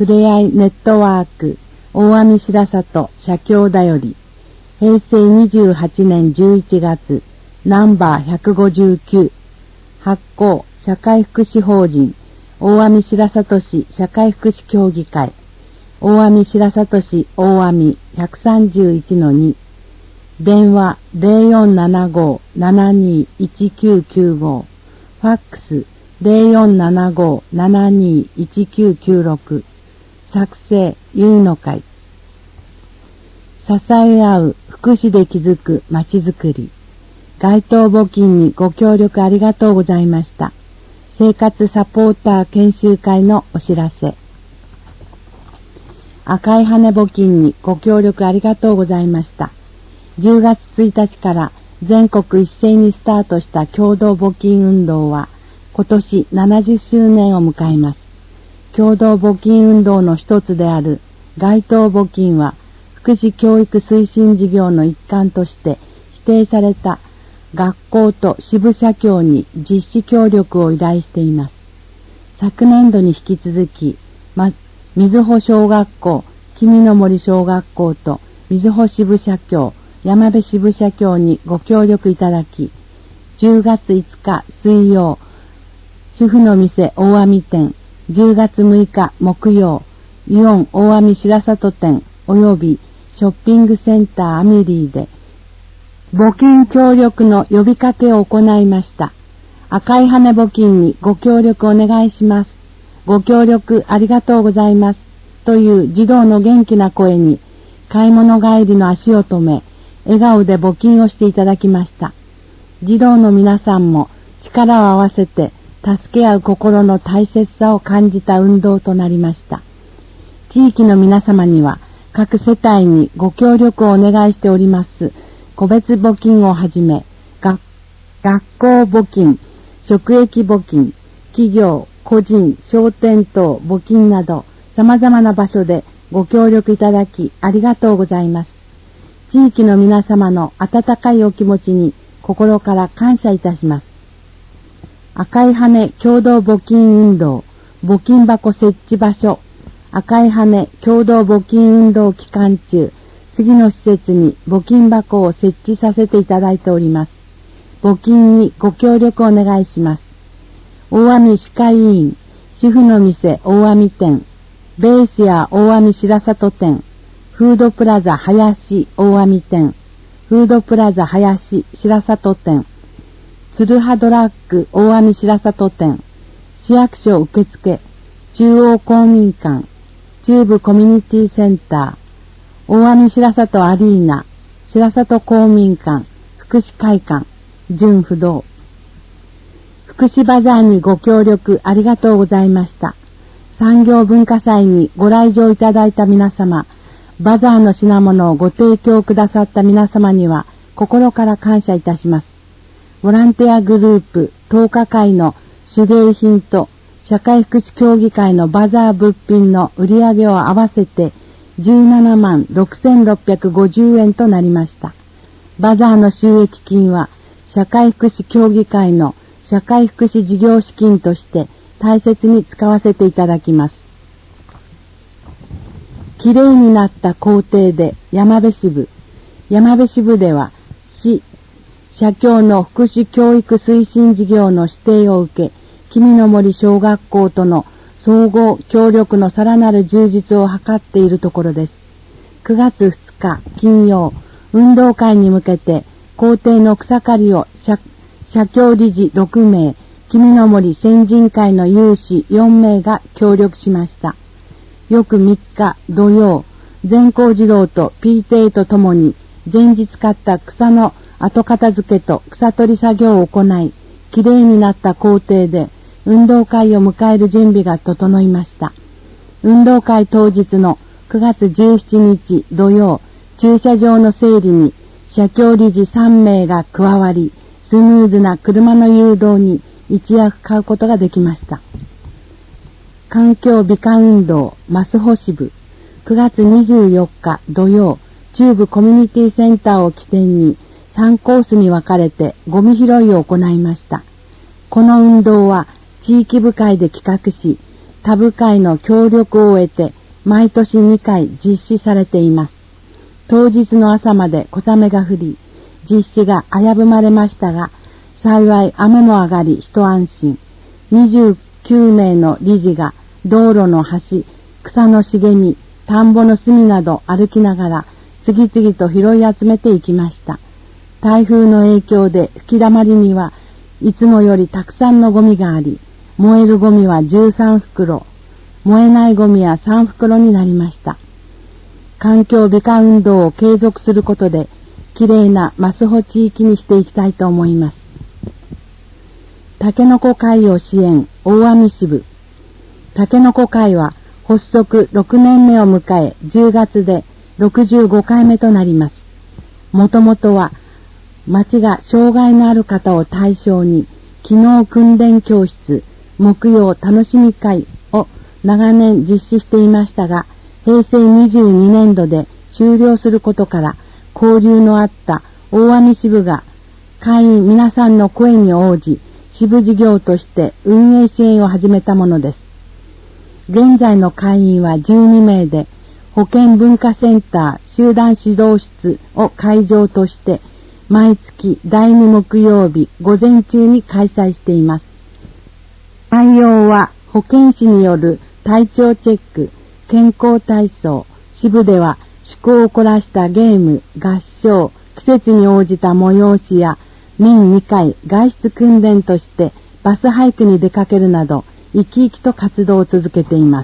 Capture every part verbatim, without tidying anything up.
ふれあいネットワーク大網白里社協だよりへいせいにじゅうはちねんじゅういちがつナンバーひゃくごじゅうきゅう発行社会福祉法人大網白里市社会福祉協議会大網白里市大網 ひゃくさんじゅういちのに 電話 ゼロよんななご ななにいちきゅうきゅうご ファックス ゼロよんななご ななにいちきゅうきゅうろく作成ゆいの会支え合う福祉で築くまちづくり街頭募金にご協力ありがとうございました。生活サポーター研修会のお知らせ。赤い羽募金にご協力ありがとうございました。じゅうがつついたちから全国一斉にスタートした共同募金運動は今年ななじゅっしゅうねんを迎えます。共同募金運動の一つである街頭募金は福祉教育推進事業の一環として指定された学校と支部社協に実施協力を依頼しています。昨年度に引き続き、ま、瑞穂小学校、君の森小学校と瑞穂支部社協、山辺支部社協にご協力いただき、じゅうがついつか水曜、主婦の店大網店、じゅうがつむいか木曜、イオン大網白里店及びショッピングセンターアミリーで、募金協力の呼びかけを行いました。赤い羽募金にご協力お願いします。ご協力ありがとうございます。という児童の元気な声に、買い物帰りの足を止め、笑顔で募金をしていただきました。児童の皆さんも力を合わせて助け合う心の大切さを感じた運動となりました。地域の皆様には各世帯にご協力をお願いしております。個別募金をはじめ、学、学校募金、職域募金、企業、個人、商店等募金など、様々な場所でご協力いただきありがとうございます。地域の皆様の温かいお気持ちに心から感謝いたします。赤い羽共同募金運動、募金箱設置場所、赤い羽共同募金運動期間中、次の施設に募金箱を設置させていただいております。募金にご協力お願いします。大網歯科医院、主婦の店大網店、ベースや大網白里店、フードプラザ林大網店、フードプラザ林白里店、鶴葉ドラッグ大網白里店、市役所受付、中央公民館、中部コミュニティセンター、大網白里アリーナ、白里公民館、福祉会館、純不動。福祉バザーにご協力ありがとうございました。産業文化祭にご来場いただいた皆様、バザーの品物をご提供くださった皆様には心から感謝いたします。ボランティアグループとおかかいの手芸品と社会福祉協議会のバザー物品の売り上げを合わせてじゅうななまんろくせんろっぴゃくごじゅうえんとなりました。バザーの収益金は社会福祉協議会の社会福祉事業資金として大切に使わせていただきます。きれいになった校庭で山辺支部、山辺支部では市、社協の福祉教育推進事業の指定を受け、君の森小学校との総合協力のさらなる充実を図っているところです。くがつふつか金曜、運動会に向けて校庭の草刈りを 社, 社協理事ろくめい、君の森先人会の有志よんめいが協力しました。翌みっか土曜、全校児童と ピーティーエー とともに前日刈った草の後片付けと草取り作業を行い、きれいになった校庭で運動会を迎える準備が整いました。運動会当日のくがつじゅうしちにち土曜、駐車場の整理に社協理事さんめいが加わり、スムーズな車の誘導に一役買うことができました。環境美化運動増穂支部、くがつにじゅうよっか土曜、中部コミュニティセンターを起点にさんコースに分かれてゴミ拾いを行いました。この運動は地域部会で企画し、 他部会の協力を得て毎年にかい実施されています。当日の朝まで小雨が降り、実施が危ぶまれましたが、幸い雨も上がり一安心。にじゅうきゅうめいの理事が道路の端、草の茂み、田んぼの隅など歩きながら次々と拾い集めていきました。台風の影響で吹きだまりにはいつもよりたくさんのゴミがあり、燃えるゴミはじゅうさんふくろ、燃えないゴミはさんふくろになりました。環境美化運動を継続することで、きれいなマスホ地域にしていきたいと思います。たけのこ会を支援、大網支部。たけのこ会は発足ろくねんめを迎え、じゅうがつでろくじゅうごかいめとなります。もともとは、町が障害のある方を対象に、機能訓練教室、木曜楽しみ会を長年実施していましたが、へいせいにじゅうにねんどで終了することから、交流のあった大網支部が会員皆さんの声に応じ、支部事業として運営支援を始めたものです。現在の会員はじゅうにめいで、保健文化センター集団指導室を会場として、毎月だいに木曜日午前中に開催しています。内容は保健師による体調チェック、健康体操、支部では趣向を凝らしたゲーム、合唱、季節に応じた催しや、年にかい外出訓練としてバスハイクに出かけるなど、生き生きと活動を続けています。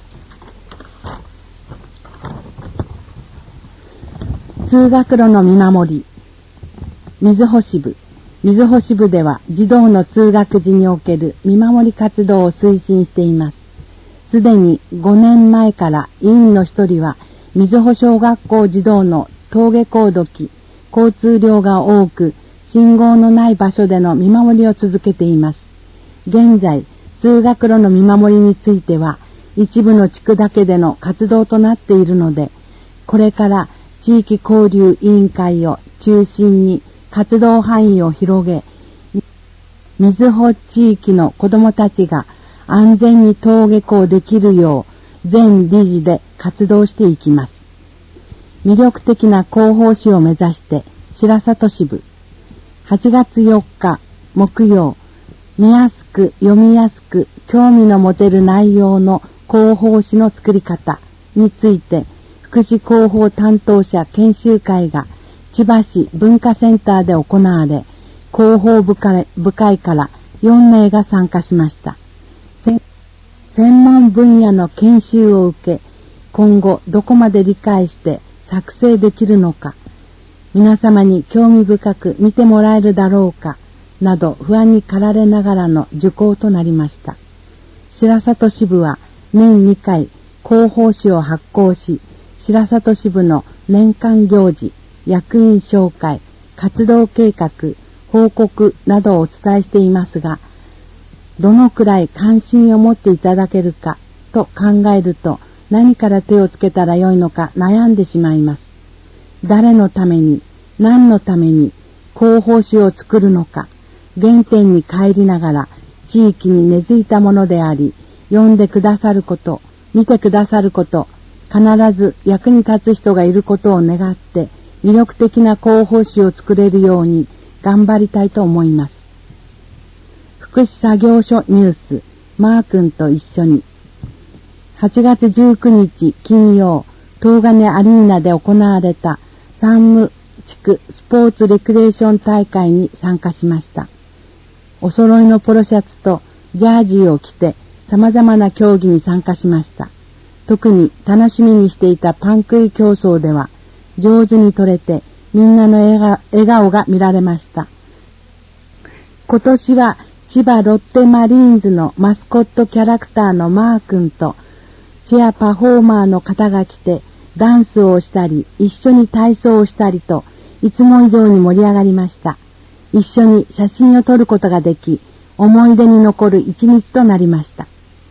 通学路の見守り。みずほ支部。みずほ支部では児童の通学時における見守り活動を推進しています。すでにごねんまえから委員の一人は、みずほ小学校児童の登下校時、交通量が多く、信号のない場所での見守りを続けています。現在、通学路の見守りについては、一部の地区だけでの活動となっているので、これから地域交流委員会を中心に活動範囲を広げ、みずほ地域の子どもたちが安全に登下校できるよう、全理事で活動していきます。魅力的な広報誌を目指して、白里支部、はちがつよっか木曜、見やすく読みやすく興味の持てる内容の広報誌の作り方について、福祉広報担当者研修会が千葉市文化センターで行われ、広報部会、部会からよんめいが参加しました。専門分野の研修を受け、今後どこまで理解して作成できるのか、皆様に興味深く見てもらえるだろうか、など不安に駆られながらの受講となりました。白里支部は年にかい広報誌を発行し、白里支部の年間行事、役員紹介、活動計画、報告などをお伝えしていますが、どのくらい関心を持っていただけるかと考えると、何から手をつけたらよいのか悩んでしまいます。誰のために、何のために広報誌を作るのか、原点に帰りながら地域に根付いたものであり、読んでくださること、見てくださること、必ず役に立つ人がいることを願って、魅力的な広報誌を作れるように頑張りたいと思います。福祉作業所ニュース、マー君と一緒に。はちがつじゅうくにち金曜、東金アリーナで行われた山武地区スポーツレクレーション大会に参加しました。お揃いのポロシャツとジャージーを着て様々な競技に参加しました。特に楽しみにしていたパン食い競争では上手に撮れてみんなの笑顔が見られました。今年は千葉ロッテマリーンズのマスコットキャラクターのマー君とチェアパフォーマーの方が来てダンスをしたり一緒に体操をしたりといつも以上に盛り上がりました。一緒に写真を撮ることができ思い出に残る一日となりました。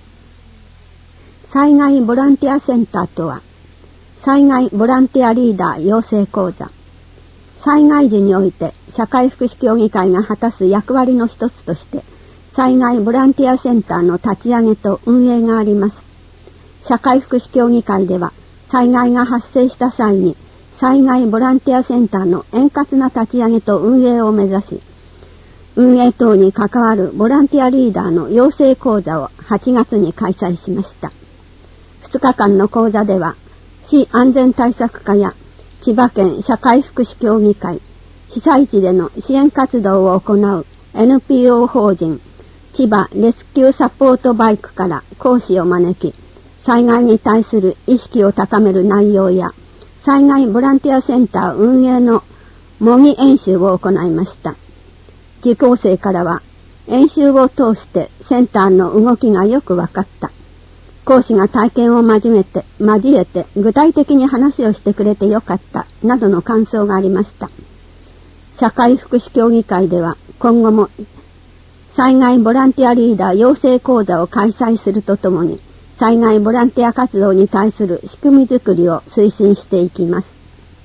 災害ボランティアセンターとは、災害ボランティアリーダー養成講座、災害時において社会福祉協議会が果たす役割の一つとして災害ボランティアセンターの立ち上げと運営があります。社会福祉協議会では、災害が発生した際に、災害ボランティアセンターの円滑な立ち上げと運営を目指し、運営等に関わるボランティアリーダーの養成講座をはちがつに開催しました。ふつかかんの講座では、市安全対策課や千葉県社会福祉協議会、被災地での支援活動を行う エヌピーオー 法人千葉レスキューサポートバイクから講師を招き、災害に対する意識を高める内容や、災害ボランティアセンター運営の模擬演習を行いました。受講生からは、演習を通してセンターの動きがよく分かった。講師が体験を交えて、交えて具体的に話をしてくれてよかった、などの感想がありました。社会福祉協議会では今後も災害ボランティアリーダー養成講座を開催するとともに、災害ボランティア活動に対する仕組み作りを推進していきます。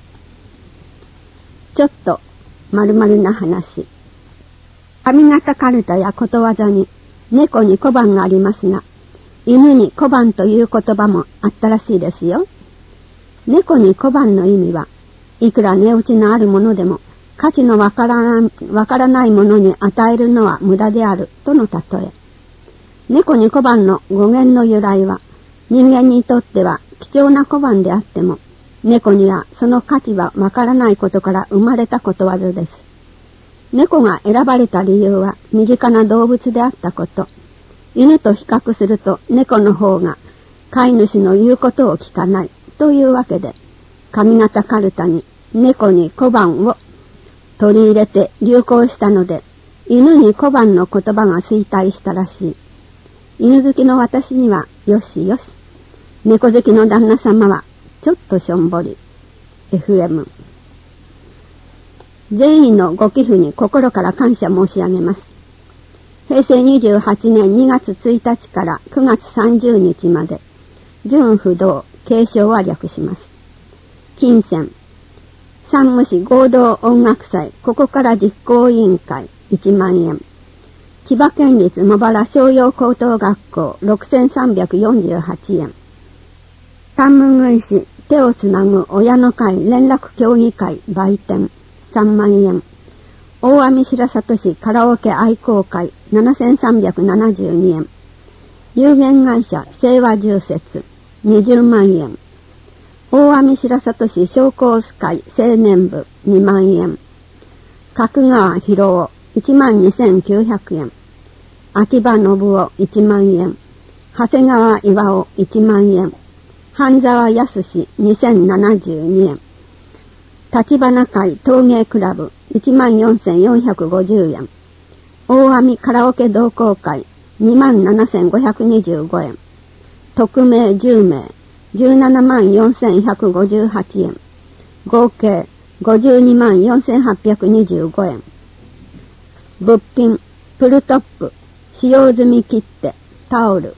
ちょっと丸々な話。上方かるたやことわざに猫に小判がありますが、犬に小判という言葉もあったらしいですよ。猫に小判の意味は、いくら値打ちのあるものでも価値のわからな、わからないものに与えるのは無駄であるとの例え。猫に小判の語源の由来は、人間にとっては貴重な小判であっても、猫にはその価値はわからないことから生まれたことわざです。猫が選ばれた理由は身近な動物であったこと。犬と比較すると猫の方が飼い主の言うことを聞かないというわけで、上方かるたに猫に小判を取り入れて流行したので、犬に小判の言葉が衰退したらしい。犬好きの私にはよしよし。猫好きの旦那様はちょっとしょんぼり。エフエム。善意のご寄付に心から感謝申し上げます。平成にじゅうはちねんにがつついたちからくがつさんじゅうにちまで、純不動、継承は略します。金銭、山武市合同音楽祭、ここから実行委員会、いちまんえん。千葉県立茂原商業高等学校、ろくせんさんびゃくよんじゅうはちえん。丹無郡市手をつなぐ親の会連絡協議会売店、さんまんえん。大網白里市カラオケ愛好会ななせんさんびゃくななじゅうにえん。有限会社清和住設にじゅうまんえん。大網白里市商工会青年部にまんえん。角川博夫いちまんにせんきゅうひゃくえん。秋葉信夫いちまんえん。長谷川岩尾いちまんえん。半沢康にせんななじゅうにえん。立花会陶芸クラブいちまんよんせんよんひゃくごじゅうえん。大網カラオケ同好会にまんななせんごひゃくにじゅうごえん。匿名じゅうめいじゅうななまんよんせんひゃくごじゅうはちえん。合計ごじゅうにまんよんせんはっぴゃくにじゅうごえん。物品、プルトップ、使用済み切手、タオル。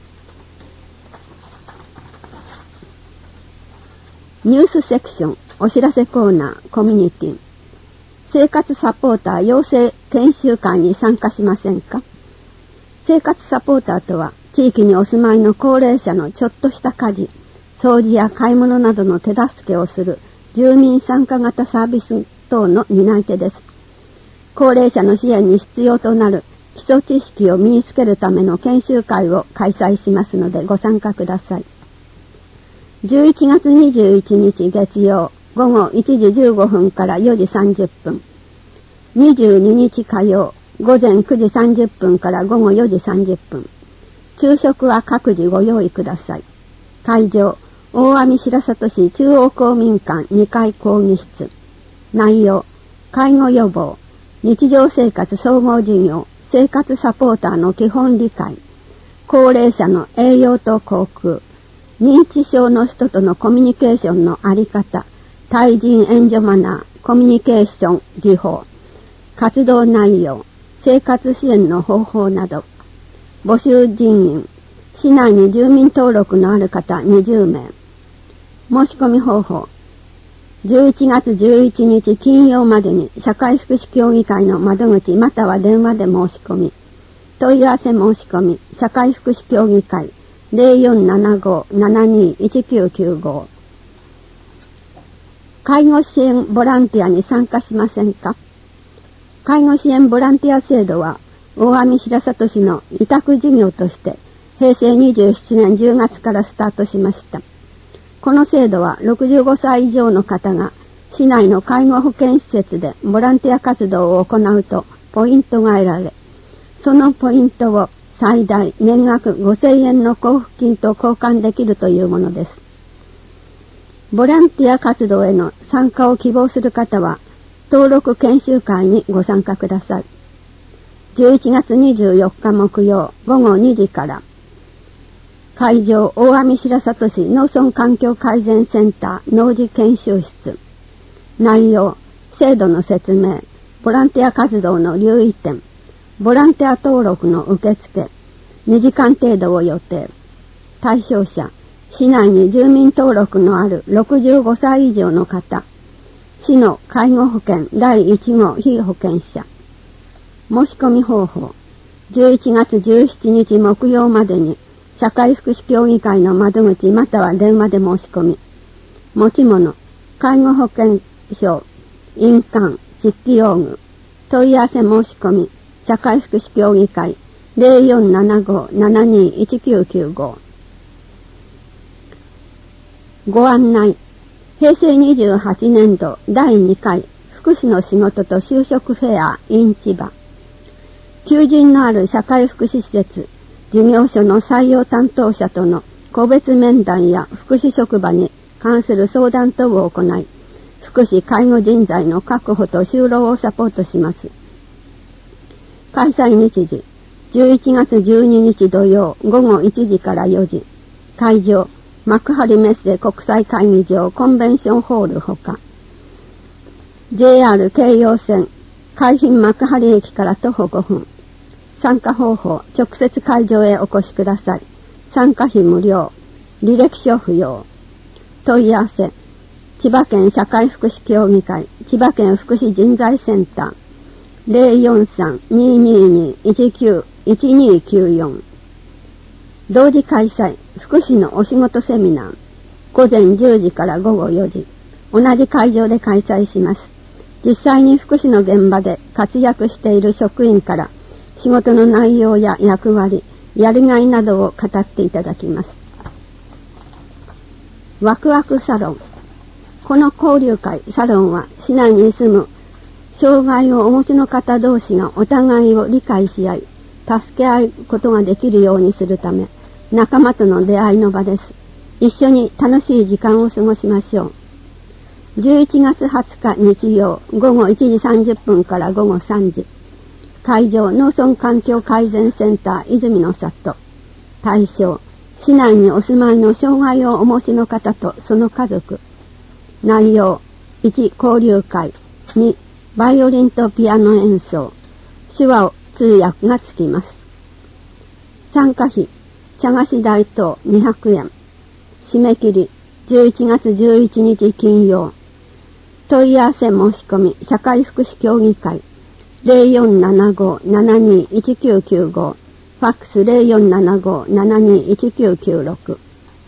ニュースセクション、お知らせコーナー、コミュニティ。生活サポーター養成研修会に参加しませんか？生活サポーターとは、地域にお住まいの高齢者のちょっとした家事、掃除や買い物などの手助けをする住民参加型サービス等の担い手です。高齢者の支援に必要となる基礎知識を身につけるための研修会を開催しますのでご参加ください。じゅういちがつにじゅういちにち月曜午後いちじじゅうごふんからよじさんじゅっぷん。にじゅうににち火曜午前くじさんじゅっぷんから午後よじさんじゅっぷん。昼食は各自ご用意ください。会場、大網白里市中央公民館にかい講義室。内容、介護予防、日常生活総合事業、生活サポーターの基本理解、高齢者の栄養と口腔、認知症の人とのコミュニケーションのあり方、対人援助マナー、コミュニケーション技法、活動内容、生活支援の方法など、募集人員、市内に住民登録のある方にじゅうめい。申し込み方法、じゅういちがつじゅういちにち金曜までに社会福祉協議会の窓口または電話で申し込み、 問い合わせ申し込み、社会福祉協議会 ゼロよんななご ななにいちきゅうきゅうご。介護支援ボランティアに参加しませんか？介護支援ボランティア制度は、大網白里市の委託事業として、へいせいにじゅうななねんじゅうがつからスタートしました。この制度はろくじゅうごさい以上の方が、市内の介護保健施設でボランティア活動を行うとポイントが得られ、そのポイントを最大年額ごせんえんの交付金と交換できるというものです。ボランティア活動への参加を希望する方は、登録研修会にご参加ください。じゅういちがつにじゅうよっか木曜ごごにじから、会場大網白里市農村環境改善センター農事研修室。内容、制度の説明、ボランティア活動の留意点、ボランティア登録の受付、にじかん程度を予定。対象者、市内に住民登録のあるろくじゅうごさい以上の方、市の介護保険だいいち号被保険者。申し込み方法、じゅういちがつじゅうしちにち木曜までに社会福祉協議会の窓口または電話で申し込み、持ち物、介護保険証、印鑑、筆記用具、問い合わせ申し込み、社会福祉協議会 ゼロよんななご ななにいちきゅうきゅうご。ご案内、へいせいにじゅうはちねんどだいにかい福祉の仕事と就職フェア in 千葉。求人のある社会福祉施設、事業所の採用担当者との個別面談や福祉職場に関する相談等を行い、福祉介護人材の確保と就労をサポートします。開催日時、じゅういちがつじゅうににち土曜ごごいちじからよじ。会場、幕張メッセ国際会議場コンベンションホールほか。ジェイアール 京葉線、海浜幕張駅から徒歩ごふん。参加方法、直接会場へお越しください。参加費無料。履歴書不要。問い合わせ、千葉県社会福祉協議会、千葉県福祉人材センター、ゼロよんさん にーにーにー いちきゅう いちにーきゅうよん。同時開催、福祉のお仕事セミナー、ごぜんじゅうじからごごよじ。同じ会場で開催します。実際に福祉の現場で活躍している職員から、仕事の内容や役割、やりがいなどを語っていただきます。ワクワクサロン。この交流会、サロンは市内に住む障害をお持ちの方同士がお互いを理解し合い、助け合うことができるようにするため、仲間との出会いの場です。一緒に楽しい時間を過ごしましょう。じゅういちがつはつか日曜ごごいちじさんじゅっぷんからごごさんじ。会場農村環境改善センター泉の里。対象、市内にお住まいの障害をお持ちの方とその家族。内容、いち交流会、にバイオリンとピアノ演奏、手話通訳がつきます。参加費、茶菓子代等にひゃくえん。締め切りじゅういちがつじゅういちにち金曜。問い合わせ申し込み社会福祉協議会ゼロよんななご ななにいちきゅうきゅうご、ファックス ゼロよんななご ななにいちきゅうきゅうろく。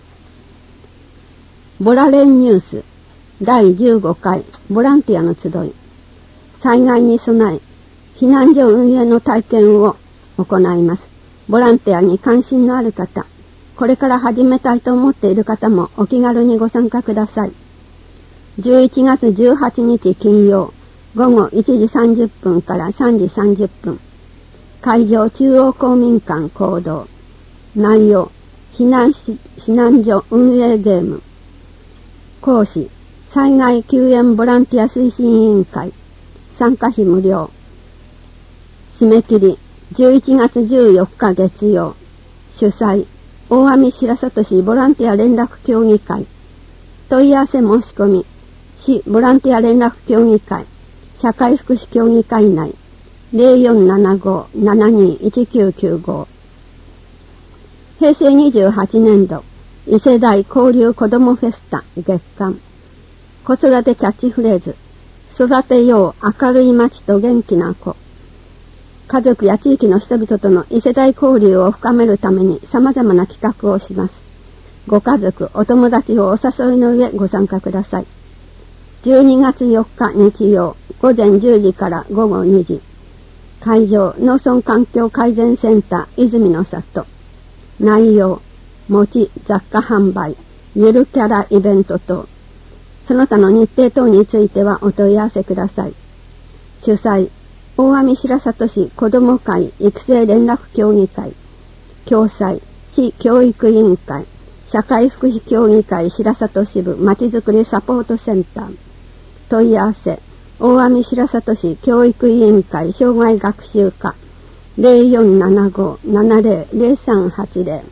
ボラレンニュースだいじゅうごかいボランティアの集い。災害に備え避難所運営の体験を行います。ボランティアに関心のある方、これから始めたいと思っている方もお気軽にご参加ください。じゅういちがつじゅうはちにち金曜ごごいちじさんじゅっぷんからさんじさんじゅっぷん。会場中央公民館講堂。内容、避難し避難所運営ゲーム。講師、災害救援ボランティア推進委員会。参加費無料。締め切りじゅういちがつじゅうよっか月曜。主催、大網白里市ボランティア連絡協議会。問い合わせ申し込み、市ボランティア連絡協議会、社会福祉協議会内、ゼロよんななご ななにいちきゅうきゅうご。へいせいにじゅうはちねんど、異世代交流子どもフェスタ月間。子育てキャッチフレーズ、育てよう明るい街と元気な子。 家族や地域の人々との異世代交流を深めるために様々な企画をします。ご家族、お友達をお誘いの上ご参加ください。じゅうにがつよっか日曜、午前じゅうじから午後にじ。会場、農村環境改善センター、泉の里。内容、餅、雑貨販売、ゆるキャライベント等。その他の日程等についてはお問い合わせください。主催、大網白里市子ども会育成連絡協議会。共催、市教育委員会。社会福祉協議会白里支部まちづくりサポートセンター。問い合わせ、大網白里市教育委員会障害学習課 ゼロよんななご ななゼロ ゼロさんはちゼロ。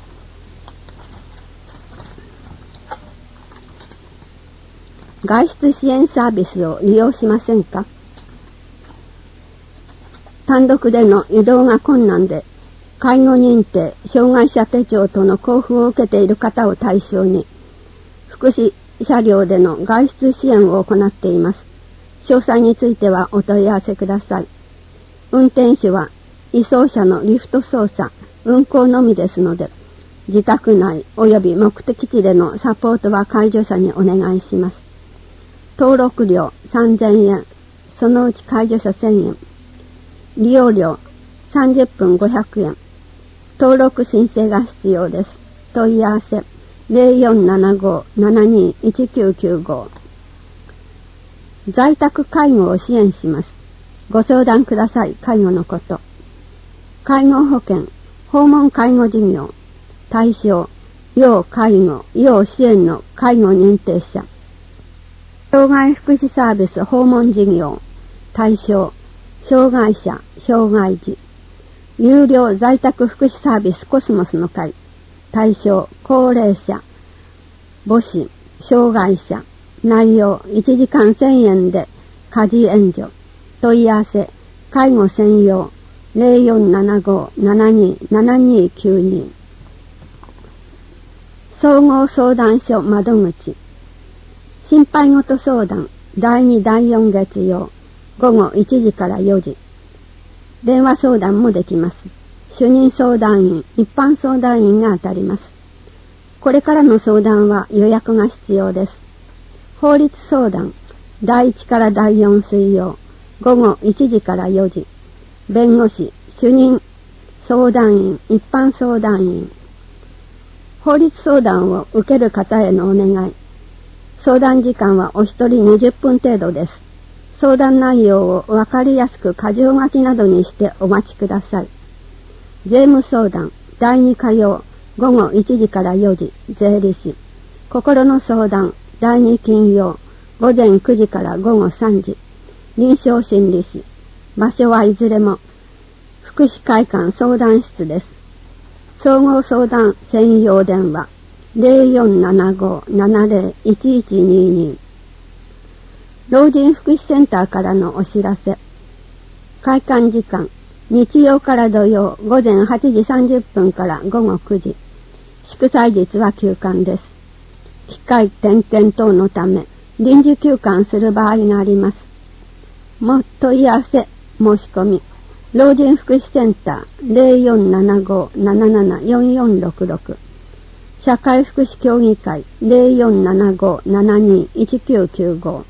外出支援サービスを利用しませんか？単独での移動が困難で、介護認定、障害者手帳との交付を受けている方を対象に、福祉車両での外出支援を行っています。詳細についてはお問い合わせください。運転手は、移送車のリフト操作、運行のみですので、自宅内及び目的地でのサポートは介助者にお願いします。登録料さんぜんえん、そのうち介助者せんえん。利用料さんじゅっぷんごひゃくえん。登録申請が必要です。問い合わせゼロよんななご ななにいちきゅうきゅうご。在宅介護を支援します。ご相談ください。介護のこと。介護保険、訪問介護事業。対象、要介護、要支援の介護認定者。障害福祉サービス訪問事業。対象、障害者、障害児。有料在宅福祉サービスコスモスの会。対象、高齢者、母子、障害者。内容、いちじかんせんえんで家事援助。問い合わせ、介護専用、ゼロよんななご ななにななにきゅうに。総合相談所窓口。心配事相談、だいにだいよん月曜、午後いちじからよじ。電話相談もできます。主任相談員、一般相談員が当たります。これからの相談は予約が必要です。法律相談、だいいちからだいよん水曜、午後いちじからよじ。弁護士、主任、相談員、一般相談員。法律相談を受ける方へのお願い。相談時間はお一人にじゅっぷん程度です。相談内容をわかりやすく箇条書きなどにしてお待ちください。税務相談、だいに火曜、午後いちじからよじ、税理士。心の相談、だいに金曜、午前くじから午後さんじ。臨床心理士。場所はいずれも、福祉会館相談室です。総合相談専用電話、ゼロよんななご ななゼロ いちいちにに。老人福祉センターからのお知らせ。開館時間、日曜から土曜午前はちじさんじゅっぷんから午後くじ。祝祭日は休館です。機械点検等のため臨時休館する場合があります。も問い合わせ、申し込み。老人福祉センター ゼロよんななご なななな よんよんろくろく。社会福祉協議会 ゼロよんななご ななにいちきゅうきゅうご。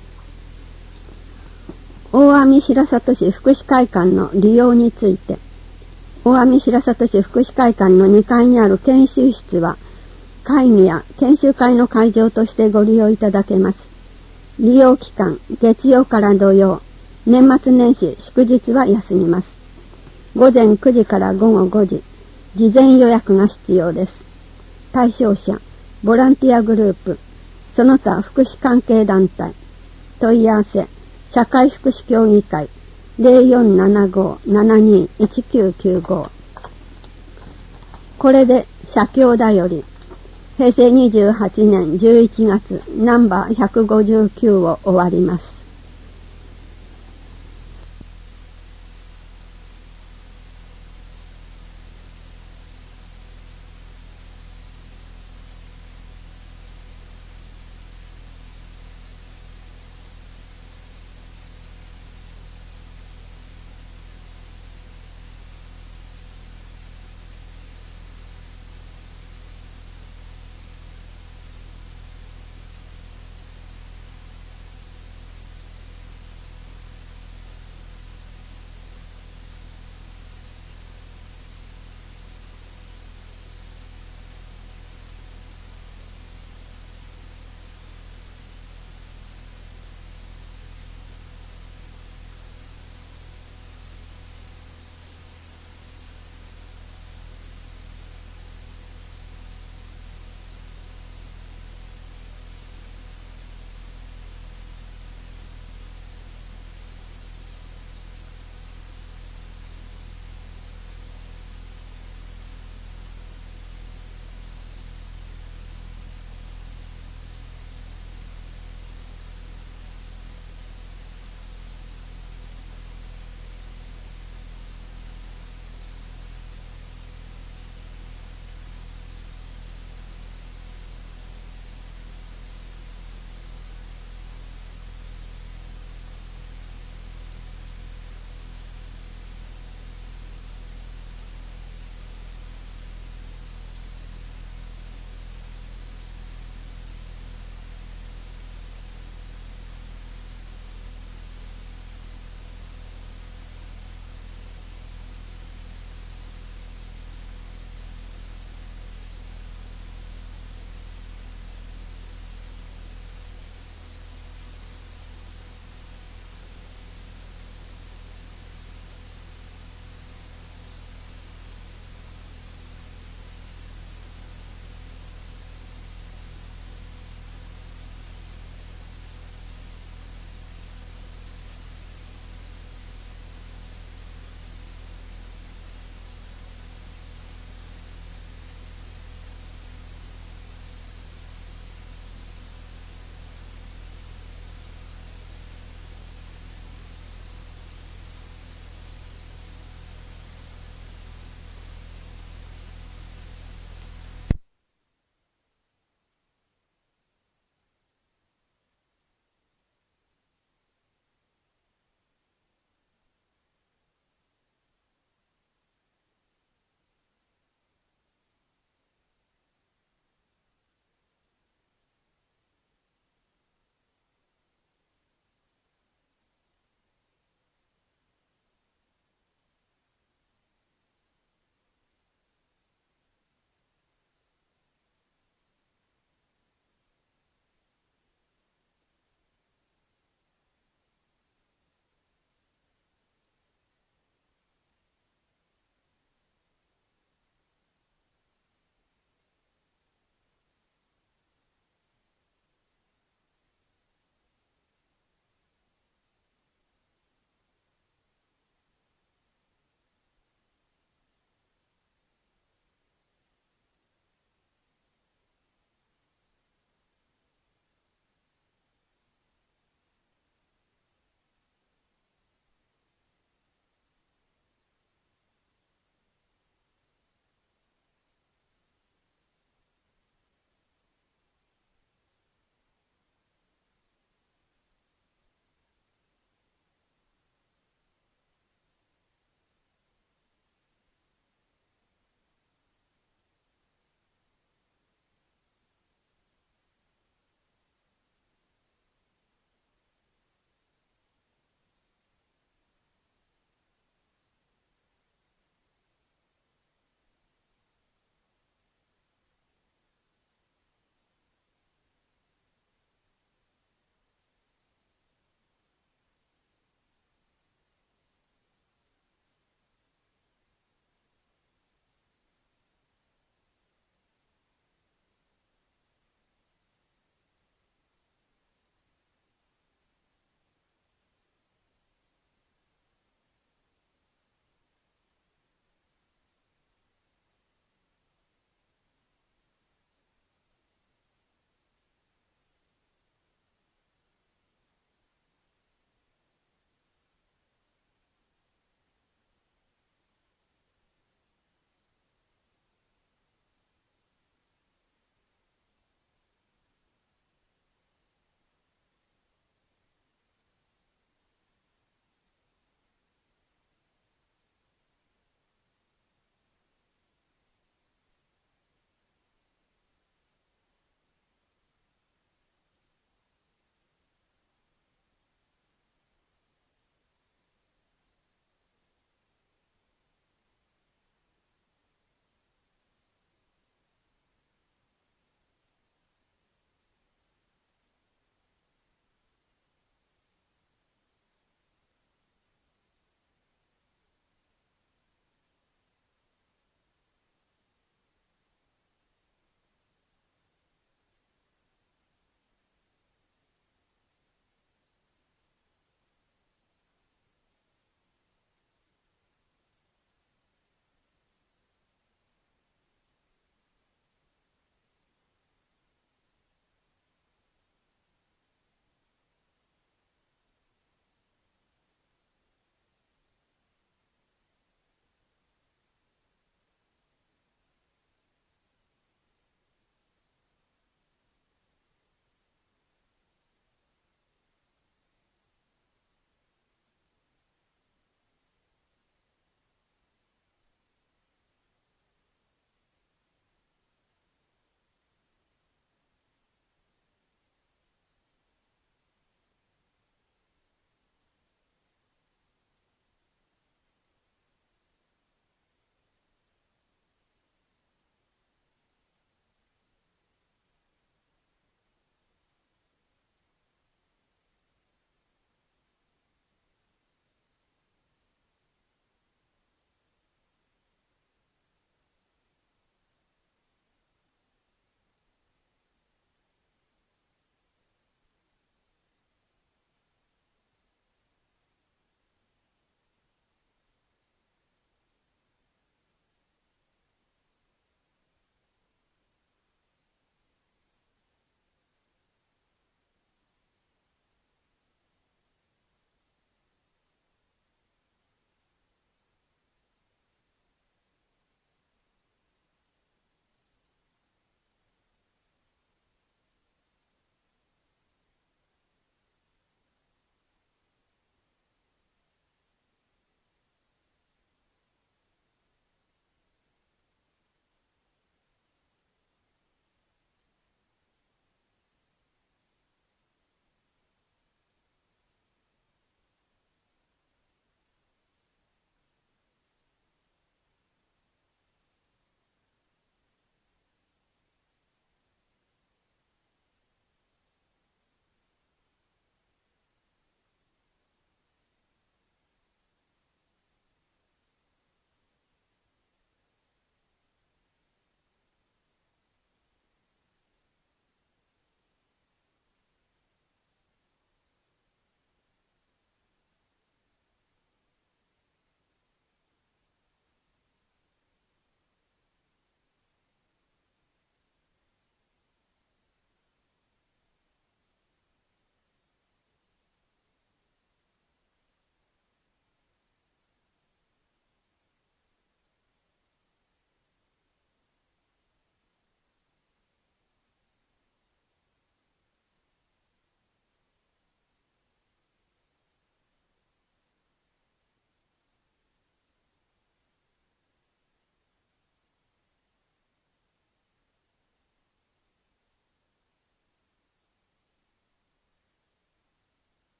大網白里市福祉会館の利用について。大網白里市福祉会館のにかいにある研修室は、会議や研修会の会場としてご利用いただけます。利用期間、月曜から土曜、年末年始、祝日は休みます。午前くじから午後ごじ、事前予約が必要です。対象者、ボランティアグループ、その他福祉関係団体。問い合わせ、社会福祉協議会 ゼロよんななご ななにいちきゅうきゅうご。これで社協だよりへいせいにじゅうはちねんじゅういちがつナンバーひゃくごじゅうきゅうを終わります。